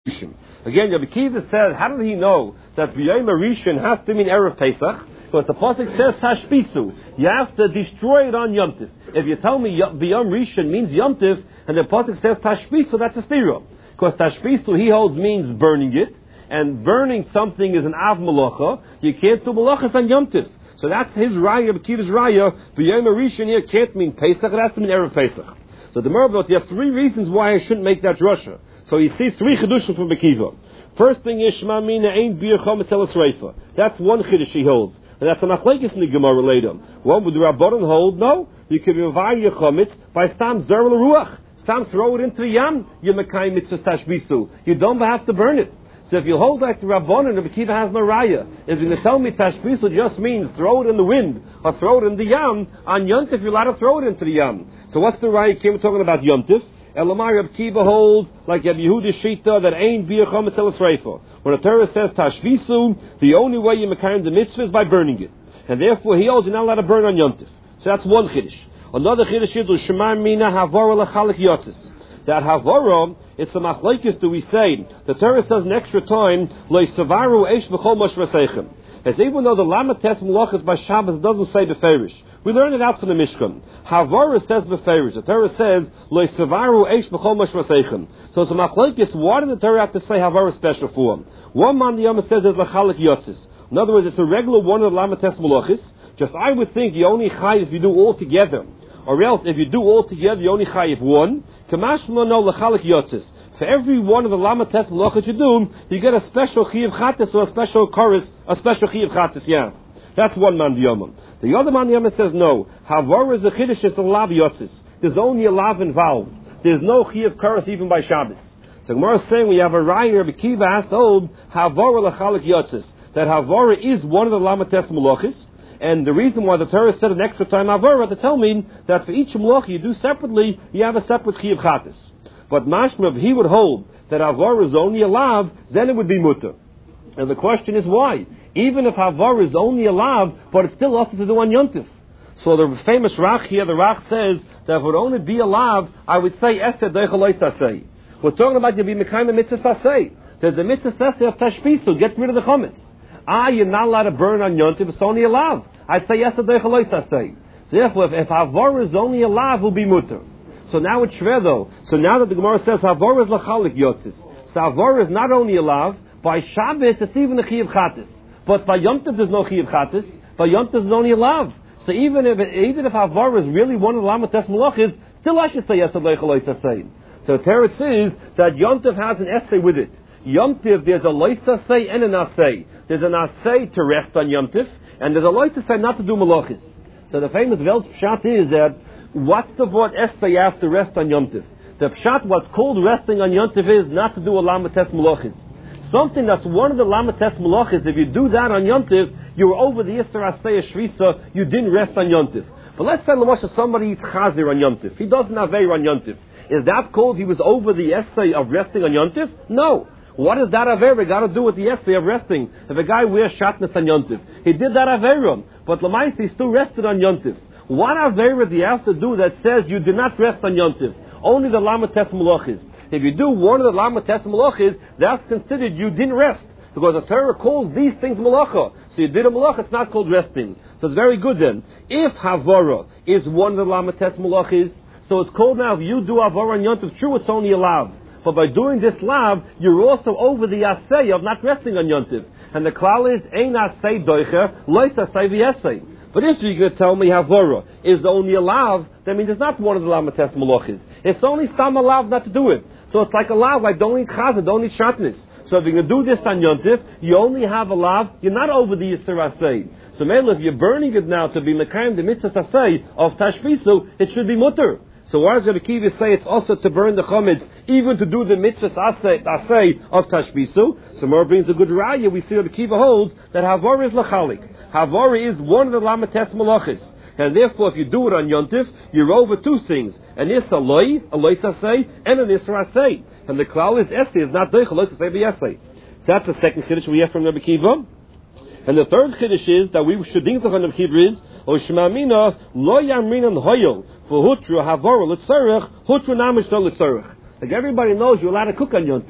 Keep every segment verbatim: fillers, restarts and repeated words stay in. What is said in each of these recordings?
Again, Rabbi Kiva says, how did he know that B'yom Rishon has to mean Erev Pesach? Because the pasuk says Tashbisu. You have to destroy it on Yom Tiv. If you tell me B'yom Rishon means Yom Tiv, and the pasuk says Tashbisu, that's a stira. Because Tashbisu, he holds, means burning it, and burning something is an Av Malacha. You can't do Malachas on Yom Tiv. So that's his raya, Rabbi Kiva's raya. B'yom Rishon here can't mean Pesach, it has to mean Erev Pesach. So the Merabot, you have three reasons why I shouldn't make that drasha. So you see three chidushim from Akiva. First thing is Shema Mina ain't bir chometz elas reifa. That's one chiddush he holds, and that's a machlekes in the Gemara later. What would the Rabbanon hold? No, you can revive your chometz by stam zer l'ruach. Stam throw it into the yam. You mekayim mitzvah tashbisu. You don't have to burn it. So if you hold like the Rabbanon, Rabbi Kiva has no raya. If you're going to tell me tashbisu just means throw it in the wind or throw it in the yam, on Yom Tif you're allowed to throw it into the yam. So what's the raya? We're talking about Yom Tif. Elamai Reb Kiva holds, like Reb Yehuda Shita, that ain't bir chometz elas reifa. When the Torah says tashvisu, the only way you make the mitzvah is by burning it. And therefore he holds you're not allowed to burn on Yom Tif. So that's one chiddush. Another chiddush is Shema Mina Havara Lechalik Yotzis. That Havara, it's a machlekes, do we say, the Torah says an extra time, Lo Savaru Eish B'chol Moshvaseichem. As even though the Lama Tes Malachas by Shabbos doesn't say Beferish. We learn it out from the Mishkan. Havara says Beferish. The Torah says, Lo Savaru Eish B'chol Moshvaseichem. So it's a machlekes, why did the Torah have to say Havara special for him? One man the Yama says is Lechalik Yotzis. In other words, it's a regular one of the Lama Tes Malachas. Just I would think you only chai if you do all together. Or else, if you do all together, you only chayiv one. Kamashma no lechalik yotzis. For every one of the lama tes malachas you do, you get a special chayiv chatis or a special chorus, a special chayiv chatis. Yeah, that's one man diyamah. The other man diyamah says no. Havar is a chiddush is the lav yotzis. There's only a lav involved. There's no chayiv chorus even by Shabbos. So Gemara is saying we have a raya. Rabbi Kiva has told havar lechalik yotzis, that havar is one of the lama tes malachas. And the reason why the Torah said an extra time avara to tell me that for each malach you do separately, you have a separate chiyuv chatis. But mashmav, he would hold that avara is only a lav, then it would be mutter. And the question is why? Even if avara is only a lav, but it's still also to do on Yom Tif. So the famous Rach here, the Rach says that if it would only be a lav, I would say esed deichalois tasei. We're talking about you be mekayim mitzvah tasei. There's a mitzvah tasei of tashbisu, get rid of the chometz. Ah, you're not allowed to burn on Yom Tif, it's only a lav. I'd say yes, I say. So therefore, if, if Havara is only a lav, will be mutter. So now it's shver though. So now that the Gemara says Havara is lachalik yotzis, so Havara is not only a lav. By Shabbos, it's even a chiyuv chatis. But by Yom Tov, there's no chiyuv chatis. By Yom Tov, it's only a lav. So even if even if Havara is really one of the lama tes malachas, still I should say yes, I say. So Teretz says that Yom Tov has an essay with it. Yom Tov, there's a loisa say and an asay. There's an asay to rest on Yom Tov. And there's a lot to say not to do malachis. So the famous Welsh pshat is that what's the word essay after rest on Yom Tiv? The pshat, what's called resting on Yom Tiv, is not to do a lama tes malachis. Something that's one of the lama tes malachis, if you do that on Yom Tiv, you're over the Yisra Asay Shvisa, you didn't rest on Yom Tiv. But let's say Lamosha, somebody eats chazir on Yom Tiv. He doesn't have Aveir on Yom Tiv. Is that called he was over the essay of resting on Yom Tiv? No. What does that Aveira got to do with the essay of resting? If a guy wears shatnez on Yom Tiv, he did that Aveira, but Lamais he still rested on Yom Tiv. What Aveira do you have to do that says you did not rest on Yom Tiv? Only the Lama Tes Malachis. If you do one of the Lama Tes Malachis, that's considered you didn't rest. Because the Torah calls these things malacha. So you did a malacha, it's not called resting. So it's very good then. If Havara is one of the Lama Tes Malachis, so it's called now, if you do Havara on Yom Tiv, true, it's only a lav. But by doing this lav, you're also over the asay of not resting on Yom Tiv. And the klal is, ein asay doicher, lois asay v'yasay. But if you're going to tell me Havara is only a lav, that means it's not one of the lama tes malachis. It's only stam a lav not to do it. So it's like a lav, like don't eat chazah, don't eat shatnez. So if you're going to do this on Yom Tiv, you only have a lav, you're not over the yisur asay. So maybe if you're burning it now to be mekayim the mitzvah asay of tashbisu, it should be mutter. So why does Rabbi Kiva say it's also to burn the chometz, even to do the mitzvah asay of tashbisu? So more brings a good raya. We see Rabbi Kiva holds that Havara is lachalik. Havara is one of the lama tes malachis. And therefore, if you do it on Yom Tiv, you're over two things. An issa loy, a lois asay, and an issa asay. And the klal is essay, is not doich, a lois asay b'yasay. So that's the second chiddush we have from Rabbi Kiva. And the third chiddush is that we should think on Rabbi Kiva is, O shmamina lo yamrinan hoyel for hutru havara l'tzarech hutru namish to l'tzarech. Like everybody knows, you're allowed to cook on Yom Tiv.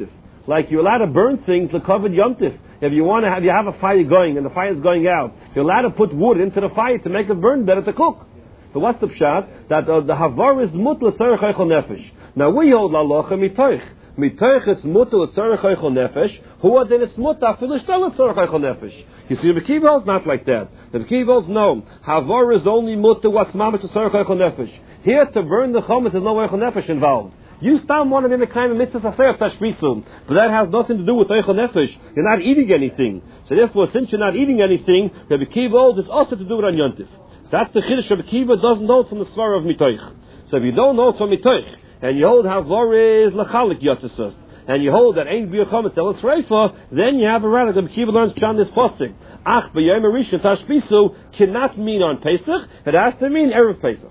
Like you're allowed to burn things to cover yomtiv. If you want to have, you have a fire going and the fire is going out, you're allowed to put wood into the fire to make it burn better to cook. So what's the pshat? That uh, the havar is mut l'tzarech eichel nefesh. Now we hold lalocha mitoich. Mitoich it's mut l'tzarech eichel nefesh. Who then it's mut afilu shtel l'tzarech eichel nefesh. You see, the Kiva holds not like that. The Kiva holds no. Havar is only mut to what's mamish l'tzarech eichel nefesh. Here to burn the chometz there's no eichel nefesh involved. You stand one of them a kind of mitzvah aser tashbisum, but that has nothing to do with eichel nefesh. You're not eating anything. So therefore, since you're not eating anything, the Kiva holds is also to do it on yontif. That's the chiddush of Akiva doesn't know from the svara of mitoich. So if you don't know from mitoich, and you hold havar is lachalik yotzes, and you hold that ain't b'yochametz elas reifa, then you have a radical. Akiva learns b'shan this posting. Ach b'yom rishon tashbisu cannot mean on Pesach. It has to mean erev Pesach.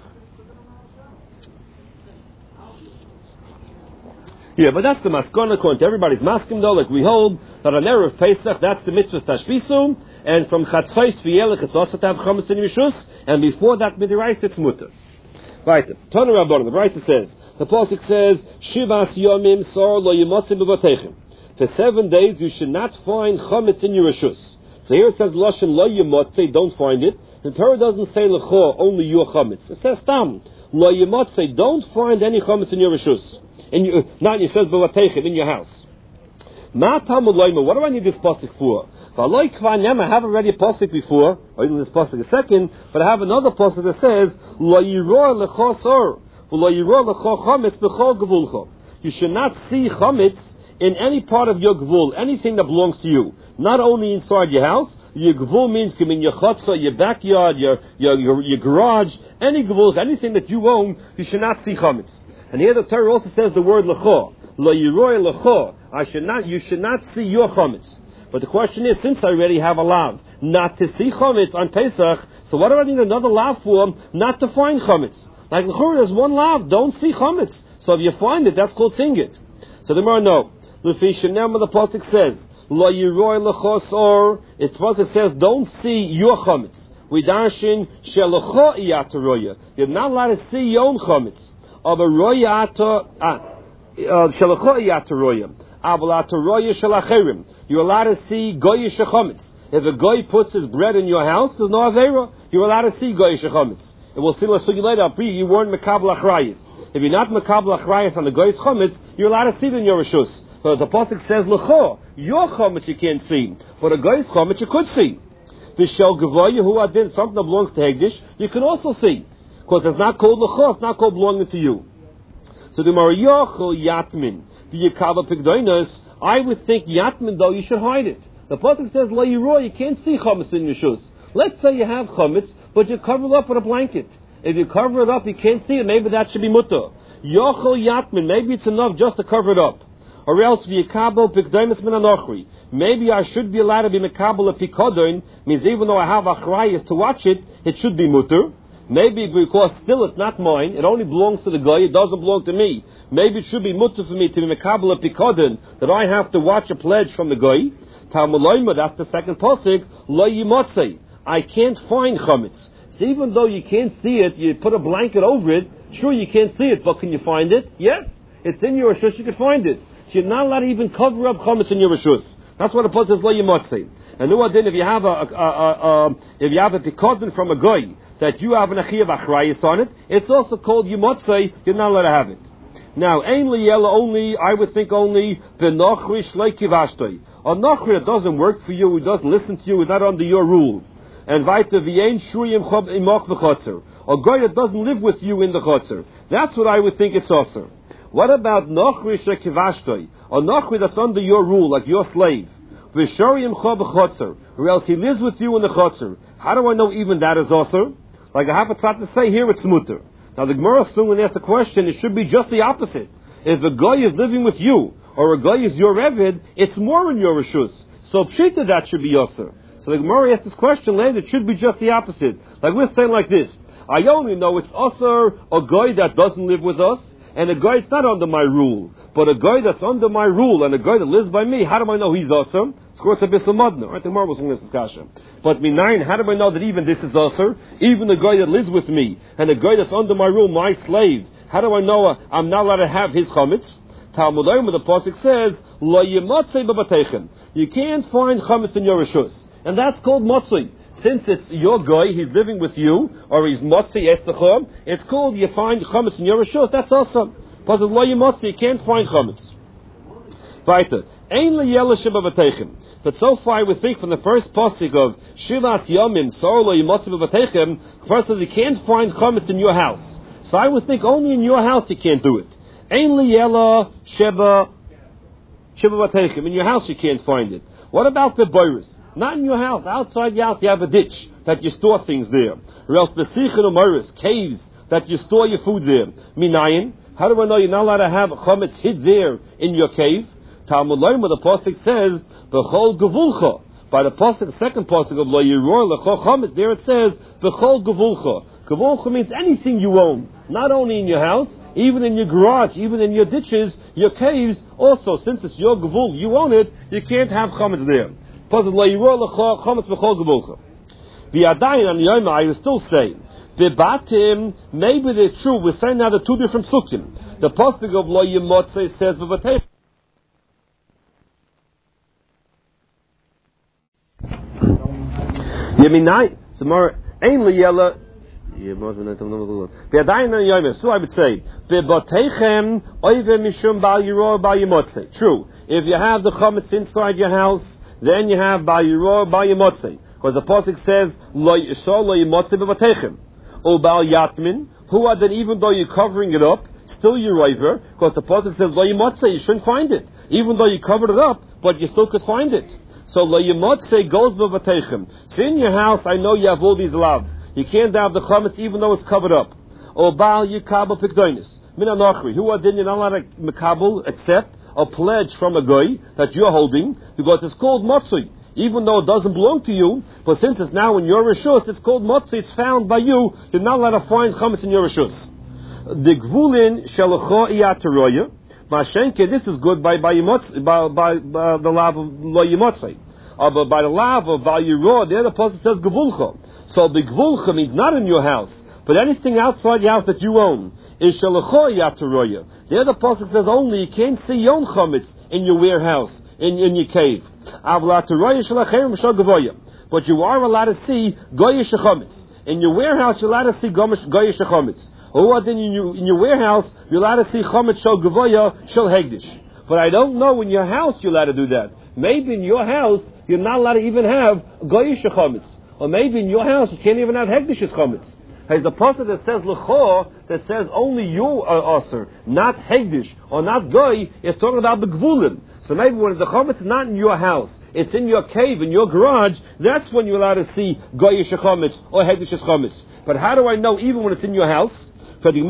Yeah, but that's the maskana according to everybody's maskim though. Like we hold that on erev Pesach, that's the mitzvah tashbisu. And from Chatzos v'Yelech it's also to have chametz in Rishus, and before that midiraisa it's mutter. Right, Tana Rabbanan, the Brisa says, the pasuk says, Shivas Yomim Sor Lo Yimotze B'Vatechem. For seven days you should not find chametz in your Rishus. So here it says Lashon Lo Yimotze, don't find it. The Torah doesn't say Lecho, only your chametz. It says Tam, Lo Yimotze, don't find any chametz in your Rishus. In your, not it says B'Vatechem, in your house. Ma Talmud Loima, what do I need this pasuk for? I have already a pasuk before, or even this pasuk a second, but I have another pasuk that says, Lo yiror lecho sor, v'lo yiror lecho chametz b'chol gevulcha. You should not see chametz in any part of your gevul, anything that belongs to you. Not only inside your house, your gevul means come in your chutzah, your backyard, your, your, your, your garage, any gevul, anything that you own, you should not see chametz. And here the Torah also says the word lecho, Lo yiror lecho. I should not, you should not see your chametz. But the question is, since I already have a lav not to see chametz on Pesach, so what do I need another lav for not to find chametz? Like l'chura, there's one lav, don't see chametz. So if you find it, that's called seeing it. So the Gemara no. L'fi shenem the pasuk says, Lo yiroi l'chosor. It's pasuk says, don't see your chametz. We darshin shelecho iyataroya. You're not allowed to see your own chametz. Of a roya ata shelecho iyataroya. You're allowed to see goyish chametz. If a goy puts his bread in your house, there's no avera. You're allowed to see goyish chametz. And we'll see let's see later. You weren't mekabel achrayis. If you're not mekabel achrayis on the goyish chametz, you're allowed to see it in your rishus. But the pasuk says lecho, your chametz you can't see, but a goyish chametz you could see. V'shel gavoya who adin something that belongs to hegdish, you can also see, because it's not called lecho, it's not called belonging to you. So the mariyachol yatmin. I would think Yatman though you should hide it. The pasuk says La Yiro, you can't see chametz in your shoes. Let's say you have chametz, but you cover it up with a blanket. If you cover it up, you can't see it. Maybe that should be mutter. Yochel Yatman, maybe it's enough just to cover it up. Or else v'yikabel pikdoimus min anochri. Maybe I should be allowed to be mekabel a pikodon. Means even though I have achrayis to watch it, it should be mutter. Maybe because still it's not mine, it only belongs to the guy, it doesn't belong to me. Maybe it should be mutter for me to be mekabel a pikodon, that I have to watch a pledge from the guy. Talmulayma, that's the second pasuk, lo yimotzei. I can't find chametz. So even though you can't see it, you put a blanket over it, sure you can't see it, but can you find it? Yes, it's in your rishus, you can find it. So you're not allowed to even cover up chametz in your rishus. That's what the pasuk says, lo yimotzei. And nu adin, if you have a, a, a, a if you have a pikodon from a guy, that you have an achiyav achrayis on it, it's also called yimotzei, you're not allowed to have it. Now, ein liyela only, I would think only, v'nochri shlei kivashtoi. A nochri that doesn't work for you, who doesn't listen to you, is not under your rule. And vaita v'yein shuriyim chob imach b'chotzer. A guy that doesn't live with you in the chotzer. That's what I would think it's also. What about nochri shlei kivashtoi? A nochri that's under your rule, like your slave. V'shuriyim chob b'chotzer. Or else he lives with you in the chotzer. How do I know even that is also? Like I have a tzat to say here, it's mutter. Now the Gemara soon when asked the question, it should be just the opposite. If a guy is living with you, or a guy is your Eved, it's more in your rishus. So pshita that should be yoser. So the Gemara asked this question later, it should be just the opposite. Like we're saying like this, I only know it's also a guy that doesn't live with us, and a guy that's not under my rule. But a guy that's under my rule, and a guy that lives by me, how do I know he's also? It's a bit modna, right? The Gemara was in this discussion. But minayin, how do I know that even this is also? Even the guy that lives with me, and the guy that's under my rule, my slave, how do I know uh, I'm not allowed to have his chametz? Talmud Lomar, the pasuk says, Lo Yemotzei B'Bateichem. You can't find chametz in your reshus, and that's called motzei. Since it's your guy, he's living with you, or he's motzei etzachom, it's called you find chametz in your reshus. That's awesome. Pasuk Lo Yemotzei, you can't find chametz. Weiter. Ein leyela shebabateichem. But so far we think from the first pasuk of Shilas Yomim, Sor Lo Yemotzei B'Bateichem, first says you can't find chametz in your house. So I would think only in your house you can't do it. Ein leyela sheba shebabateichem. In your house you can't find it. What about the boirus? Not in your house. Outside your house you have a ditch that you store things there. Or else besichen u'moris, caves that you store your food there. Minayin. How do I know you're not allowed to have chametz hid there in your cave? Talmud Lomar, the pasuk says, "B'chol gevulcha." By the pasuk, the second pasuk of Lo Yiror L'cho Chametz, there it says, "B'chol gevulcha." Gevulcha means anything you own, not only in your house, even in your garage, even in your ditches, your caves. Also, since it's your gevul, you own it, you can't have chametz there. Pasuk Lo Yiror L'cho Chametz B'chol gevulcha. V'yadayin on Yom I will still say, Bebatim, maybe they're true. We're saying now the two different psukim. The pasuk of Lo Yemotzei says Bebatim. Yeminai, tomorrow, Ein Liyela. So I would say, Bebateichem Oive Mishum Bal Yiror Bal Yemotzei. True. If you have the chametz inside your house, then you have Bal Yiror Bal Yemotzei. Because the pasuk says, Lo Yisol Lo Yemotzei Bebateichem. O Bal Yatmin, who are then even though you're covering it up, still you're over, because the pasuk says Lo Yemotzei, you shouldn't find it. Even though you covered it up, but you still could find it. So Lo Yemotzei goes Bebateichem. So in your house, I know you have all these lav. You can't have the chametz even though it's covered up. O Bal Yikabel Pikdonis. Min Anochri, who are then you're not allowed to Mekabel, except a pledge from a guy that you're holding, because it's called Motzei. Even though it doesn't belong to you, but since it's now in your reshus, it's called motzei, it's found by you, you're not allowed to find chametz in your reshus. The gvulin shalacho iyateroya, mashenke, this is good by by, by, by, by the lav of lo yemotzei. Uh, but by the lav of Bal Yiror, the other person says gvulcha. So the gvulcha means not in your house, but anything outside your house that you own is shalacho iyateroya. The other person says only you can't see yon chametz in your warehouse, in, in your cave. But you are allowed to see goyish chametz. In your warehouse, you're allowed to see goyish chametz. Or in your, in your warehouse, you're allowed to see chametz shel gavoya shel hegdish. But I don't know in your house you're allowed to do that. Maybe in your house you're not allowed to even have goyish chametz. Or maybe in your house you can't even have hegdish chametz. Has the pasuk that says l'chor, that says only you are aser, not hegdish or not goy, is talking about the gvulin. So maybe when the chametz is not in your house, it's in your cave, in your garage, that's when you're allowed to see goyish chametz or hegdish chametz. But how do I know even when it's in your house? How do I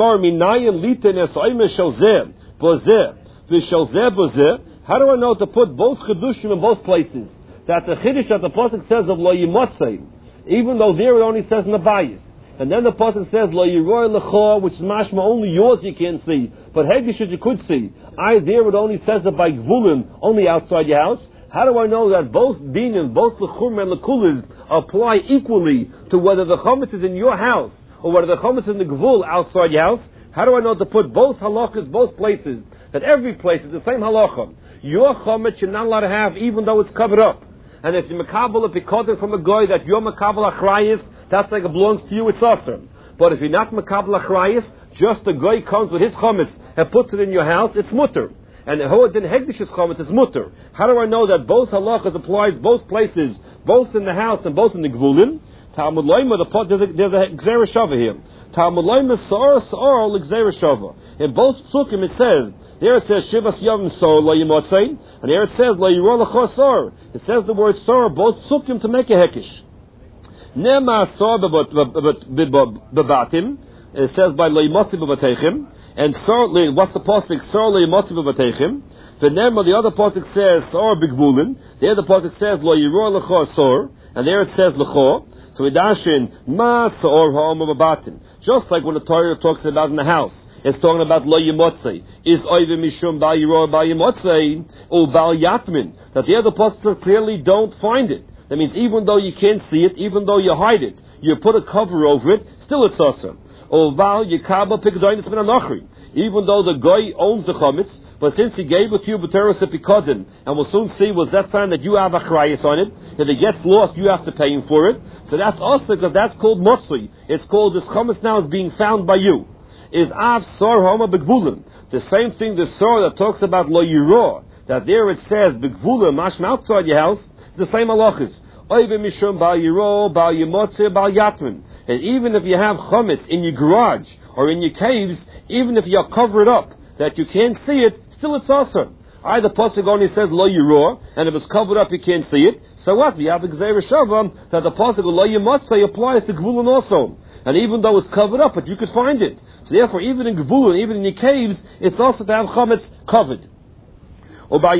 know to put both chedushim in both places? That the chiddush that the pasuk says of lo yemotzei, even though there it only says nabayis. And then the pasuk says Lo Yiror L'cho, which is mashma only yours you can't see, but hegdish you could see. I there it only says it by gvulin, only outside your house. How do I know that both dinim, both l'chum and l'kulis apply equally to whether the chametz is in your house or whether the chametz is in the gvul outside your house? How do I know to put both halachas, both places, that every place is the same halacha? Your chametz you're not allowed to have even though it's covered up. And if you makabel a pikotin from a goy that your makabel achrayis, that's like it belongs to you, it's awesome. But if you're not makabel achrayis, just the goy comes with his chametz and puts it in your house, it's mutter. And hoadin hegdish's chametz is mutter. How do I know that both halachas applies both places, both in the house and both in the gvulin? Talmud Lomar, the there's a, there's a gzera shava here. Talmud Lomar sor sor l'gzera shava. In both psukim it says, there it says shivas yavim sor lo yemotzei, and there it says lo yiror l'cho sor. It says the word sor both psukim to make a hekish. Nema sor bebatim. It says by lo yemotzei bebateichem. And sor, what's the pasuk? Sor lo yemotzei bebateichem. The nema, the other pasuk says sor bigvulin. The other pasuk says lo yiror l'cho sor, and there it says l'cho. So we dash in ma sor ha'omer bebatim. Just like when the Torah talks about in the house. It's talking about lo yemotzei. Is oive mishum bal yiror bal yemotzei or bal yatmin. That the other pasuk clearly don't find it. That means even though you can't see it, even though you hide it, you put a cover over it, still it's awesome. Or bal yikaba pikdoinis min anochri. Even though the guy owns the chametz, But since he gave it to you, b'teros epikodin, and we'll soon see, was that sign that you have achrayus on it? If it gets lost, you have to pay him for it. So that's also because that's called motzui. It's called, this chametz now is being found by you. Is av sor homa begvulim. The same thing, the sor that talks about lo yiro, that there it says begvulim, mashma outside your house, the same halachas. Oive mishum bal yiro, bal yimotze, bal yatmin. And even if you have chametz in your garage or in your caves, even if you cover it up, that you can't see it, still it's also. Either pasuk only says lo yiro, and if it's covered up you can't see it. So what? We have the gzeira shava that the pasuk lo yimotze applies to gvulin also. And even though it's covered up, but you could find it. So therefore, even in gvulin, even in your caves, it's also to have chametz covered. And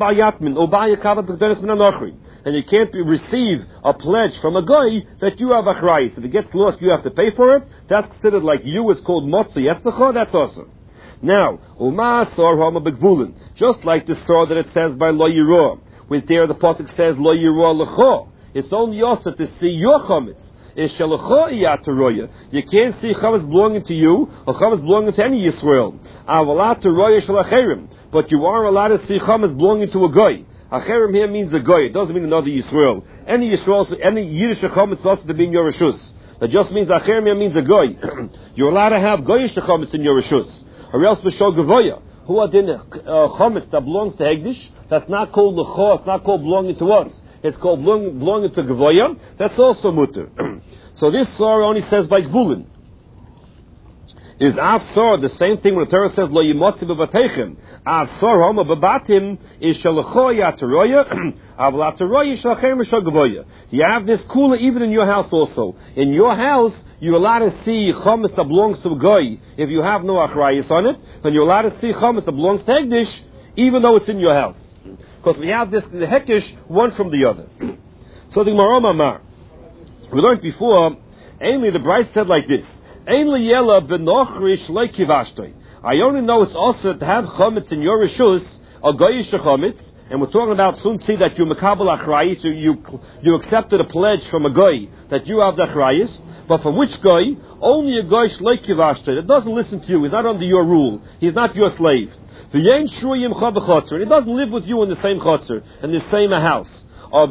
you can't be, receive a pledge from a guy that you have achrayus. If it gets lost, you have to pay for it. That's considered like you is called motzi yetzacha. That's awesome. Now, uma sor hama begvulin, just like the sor that it says by lo yiro, with there the pasuk says lo yiro lecho. It's only also to see your chametz. Is shalacho iyataroya. You can't see chametz belonging to you or chametz belonging to any Yisrael. Avalat roya shalacherim. But you are allowed to see chametz belonging to a goy. Acherim here means a goy. It doesn't mean another Yisrael. Any Yisrael, any Yiddish chametz is also to be in your reshus. That just means acherim here means a goy. You're allowed to have goyish chametz in your reshus, or else v'shol gavoya. Who are then chametz that belongs to Hegdish? That's not called lecho. It's not called belonging to us. It's called belonging, belonging to gavoya. That's also mutter. So this sor only says by gvulin. Is av sor the same thing when the Torah says lo yimotzi bebatechem? Av sor homa bebatim is shalacho yataroya. Av lataroya shalachem shagavoya. You have this kula even in your house also. In your house, you're allowed to see chametz that belongs to a goy if you have no achrayus on it, and you're allowed to see chametz that belongs to Hegdish even though it's in your house. Because we have this the hekish one from the other. So the Gemara Mamar, we learned before, ainly the Bryce said like this: Ainly yella benochrish like kivashtoi. I only know it's also to have chametz in your reshus, a goyish chametz, and we're talking about soon see that you makabel achrayis, you, you you accepted a pledge from a goy that you have the achrayis, but from which goy? Only a goyish like kivashtoi that doesn't listen to you. He's not under your rule. He's not your slave. And he doesn't live with you in the same chotzer, in the same house. But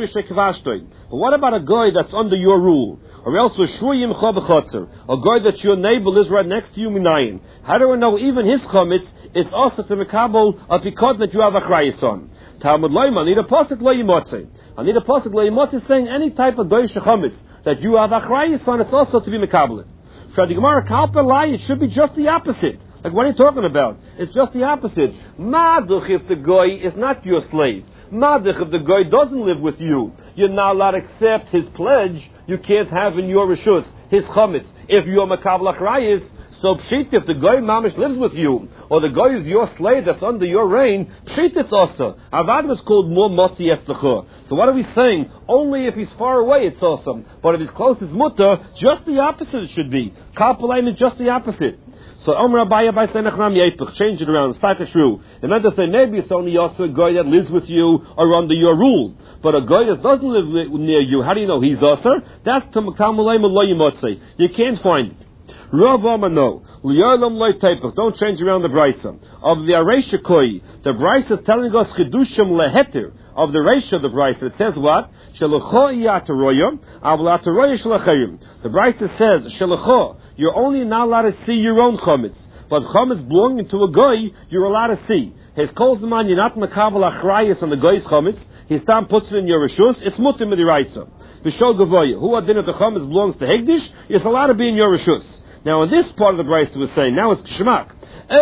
what about a guy that's under your rule? Or else a guy that your neighbor lives right next to you, minayin. How do we know even his chametz is also to mekabel a pikod that you have a achrayus on? Talmud Loima, I need a pasuk lo yimotze. I need a pasuk lo yimotze saying any type of goyish chametz that you have a achrayus on, it's also to be mekabel. Shadigmar kalpelai, it should be just the opposite. Like, what are you talking about? It's just the opposite. Maduch, if the goy is not your slave. Maduch, if the goy doesn't live with you. You're not allowed to accept his pledge. You can't have in your reshus his chametz. If you're makabel achrayis, so pshit, if the goy mamish lives with you, or the goy is your slave that's under your reign, pshit it's also. Avad is called more motzi eslecha. So what are we saying? Only if he's far away it's awesome. But if he's close as mutter, just the opposite it should be. Kalpalaim is just the opposite. So Omer Abaya by Senachnam Yepich, change it around, it's not true. It meant to say maybe it's only also a guy that lives with you or under your rule. But a guy that doesn't live near you, how do you know he's also? That's to Makamulayim Lo Yimotze. You can't find it. Rav Amano, Liyalam Loy Taipach, don't change around the Brisa. Of the Aresha Koi, the Brisa is telling us Chidushim Leheter. Of the Reisha of the Brisa, it says what? Shelacho Yataroyam, Avlataroya Shelachayim. The Brisa says, Shelacho, you're only not allowed to see your own chametz. But chametz belonging to a goy, you're allowed to see. His calls the man, you're not makabel achrayis on the goy's chametz. His time puts it in your reshus, it's mutim midiraisa. V'shol gavoya, who are dinner the chametz belongs to Hegdish, it's allowed to be in your reshus. Now in this part of the Brisa was saying, now it's Shmak.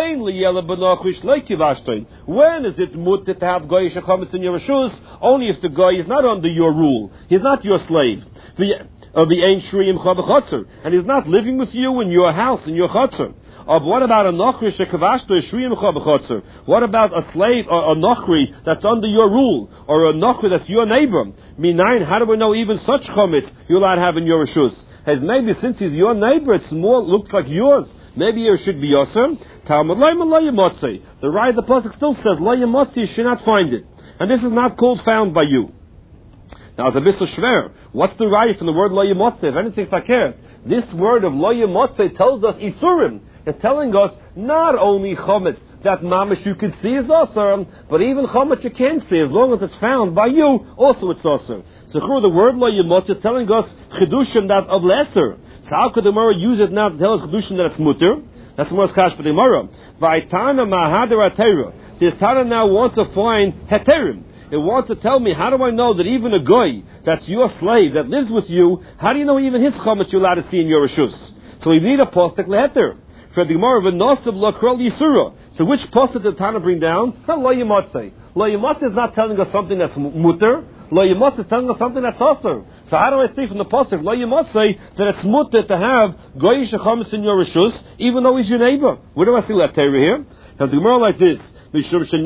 When is it mutter to have goyish chametz in your reshus? Only if the goy is not under your rule. He's not your slave. And he's not living with you in your house, in your chotzer. Or what about a nochri shekavashto shriim chotzer? What about a slave or a nochri that's under your rule, or a nochri that's your neighbor? Minayin, how do we know even such chametz you're allowed to have in your reshus? As maybe since he's your neighbor, it's more looks like yours. Maybe it should be yours. Talmud Loima Lo Yimotze. The right of the pasuk still says Lo Yimotze, you should not find it, and this is not called found by you. Now, it's a bit shver. What's the right from the word Lo Yimotze? If anything, fakir. This word of Lo Yimotze tells us Isurim. It's telling us not only chametz that mamash you can see is also, but even chametz you can't see, as long as it's found by you, also it's also. So through the word lo yimotz is telling us chidushim that of lesser. So how could the Gemara use it now to tell us chidushim that it's mutter? That's the most kash for the Gemara. Va'itana mahader atera. This Tana now wants to find heterim. It wants to tell me, how do I know that even a goy that's your slave that lives with you, how do you know even his chametz you're allowed to see in your reshus? So we need a postek leheter. For the Gemara, v'nosav lakrol yisura. So which postek did Tana bring down? Not lo yimatzei. Lo yimatzei is not telling us something that's mutter. Lo yimatzei is telling us something that's osur. So how do I see from the postek lo yimatzei that it's mutter to have goyish chametz in your reshus, even though he's your neighbor? Where do I see leheter here? Now the Gemara like this. That's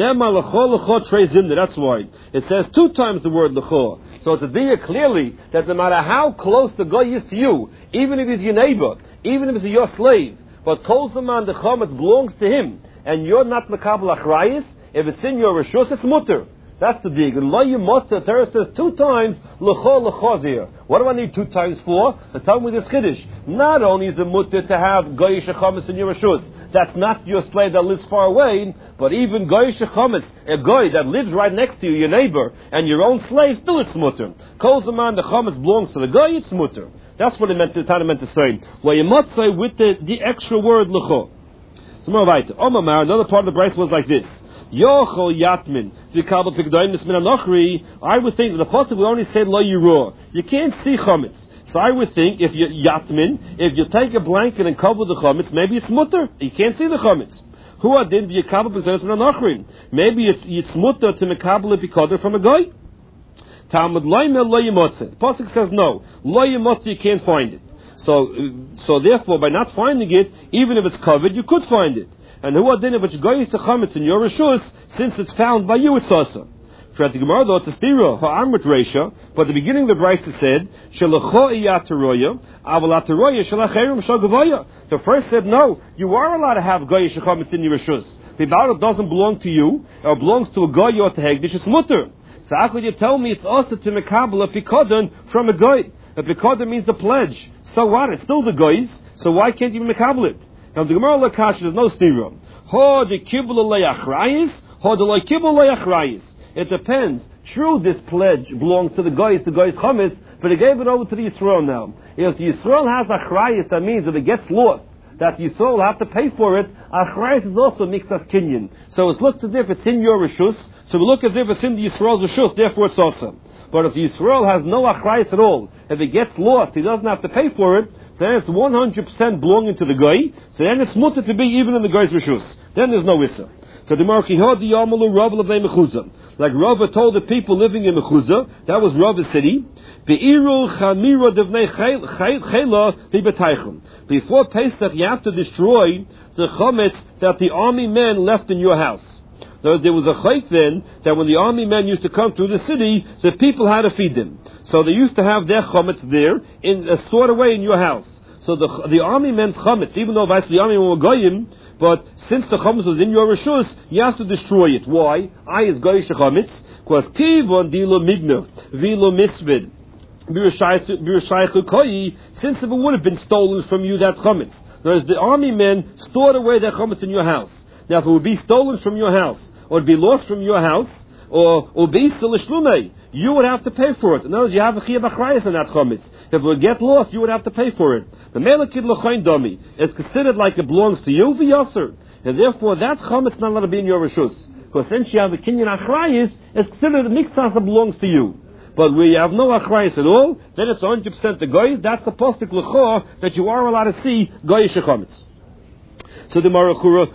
why it says two times the word l'cho. So it's a idea clearly that no matter how close the guy is to you, even if he's your neighbor, even if he's your slave, but kol zaman the chametz belongs to him, and you're not makabel achrayis, if it's in your reshus, it's mutter. That's the dig. Lo yimotze, Torah says two times l'cho l'cho here. What do I need two times for? The time with this chiddush. Not only is it mutter to have goyish chametz in your reshus, that's not your slave that lives far away, but even goyish chametz, a goy that lives right next to you, your neighbor, and your own slave, still it's mutter. Kol zaman the chametz belongs to the goy, it's mutter. That's what it meant. The Tana meant to say. Well, you must say with the, the extra word l'cho. So more right. Omamar, another part of the Bryce was like this. Yochol yatmin v'kabel pigdoimis min anochri. I would think that the pasuk will only say lo yirah. You can't see chametz. So I would think if you yatmin, if you take a blanket and cover the chametz, maybe it's mutter. You can't see the chametz. Who adin v'kabel pigdoimis min anochri. Maybe it's it's mutter to mekabel pikoder from a guy. Talmud loymel lo yimotze. The pasuk says no. Lo yimotze, you can't find it. So so therefore, by not finding it, even if it's covered, you could find it. And who adin if it's goyis to chametz in your reshus, since it's found by you, it's also. For at the Gemara though, it's a stira, ha'amrit reisha, but at the beginning of the Brisa said, shelacho iyataroya, aval ataroya shelacherim shagavaya. So first said, no, you are allowed to have goyish chametz in your reshus. The Bible doesn't belong to you, or belongs to a goy or to hegdish, it's mutter. So how could you tell me it's also to mekabel a pikodon from a goy? A pikodon means a pledge. So what? It's still the goy's, so why can't you mekabel it? Now the Gemara lakash, there's no stira. Ho de kibul le'achrayis, ho de le'kibul le'achrayis. It depends. True, this pledge belongs to the guys, the guys chametz, but they gave it over to the Yisrael now. If the Yisrael has achrayis, that means if it gets lost, that the Yisrael will have to pay for it. Achrayis is also mixas kinyan. So it looks as if it's in your reshus. So we look as if it's in the Yisrael's reshus. Therefore, it's also. But if the Yisrael has no achrayis at all, if it gets lost, he doesn't have to pay for it. So then it's one hundred percent belonging to the guy. So then it's mutter to be even in the guy's reshus. Then there's no issa. So the Marki had the Yamalu Rav of Mechuzah. Like Rava told the people living in Mechuzah, that was Rava's city. Before Pesach, you have to destroy the chametz that the army men left in your house. There was a chayk then that when the army men used to come through the city, the people had to feed them. So they used to have their chametz there, in uh, stored away in your house. So the the army men's chametz, even though the army men were goyim, but since the chametz was in your reshus, you have to destroy it. Why? I is goyish chametz, because kivon dilo mignav vilo misvid b'rishaychu koyi. Since if it would have been stolen from you, that's chametz. Whereas the army men stored away their chametz in your house. Now, if it would be stolen from your house, or it would be lost from your house, or or be silishlume, you would have to pay for it. In other words, you have a chiyuv achrayus on that chametz. If it would get lost, you would have to pay for it. The melekid l'chayin dami is considered like it belongs to you v'yaser, and therefore that chametz not allowed to be in your reshus. Because since you have a kinyan achrayus, it's considered a mixas that belongs to you. But where you have no achrayus at all, then it's one hundred percent the goy. That's the postik l'chor that you are allowed to see goyish chametz. So the Marachura,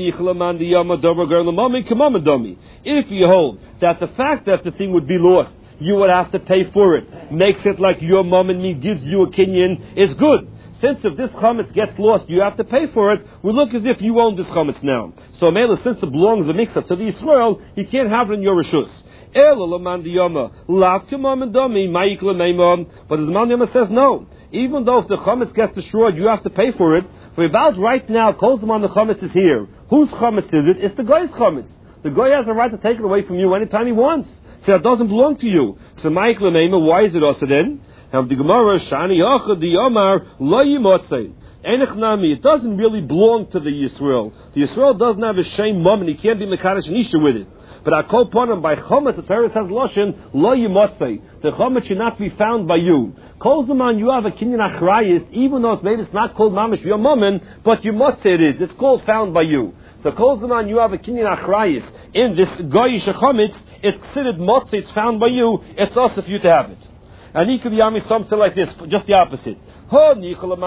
if you hold that the fact that the thing would be lost, you would have to pay for it, makes it like your mom and me gives you a kinyan, is good. Since if this chametz gets lost, you have to pay for it, we look as if you own this chametz now. So Mela, since it belongs to the mixer, so the Yisrael, you can't have it in your reshus. But the man Yama says no. Even though if the chametz gets destroyed, you have to pay for it. For about right now, Kol Zaman the chametz is here. Whose chametz is it? It's the guy's chametz. The guy has a right to take it away from you anytime he wants. So it doesn't belong to you. So Ma'ik L'Meima, why is it also then? Have the Gemara Shani Yachad the Yomar Lo Yimotzei. Enech Nami, it doesn't really belong to the Yisrael. The Yisrael doesn't have a shame mum, and he can't be Mekadosh Nisha with it. But I call upon him by Chometz, the Torah says Loshen, Lo Yimotzei. The Chometz should not be found by you. Kol Zaman, you have a Kinyan Achrayis, even though it's maybe it's not called Mamish Yom Moment, but Yimotzei it is. It's called found by you. So Kol Zaman, you have a Kinyan Achrayis. In this Goyish Chometz, it's considered Motzei, it's found by you, it's also for you to have it. And he could be Yami something like this, just the opposite. If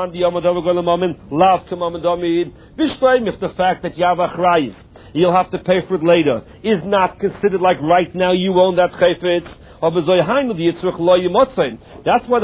the fact that you have achrayis, you'll have to pay for it later, is not considered like right now you own that chayfetz, that's why the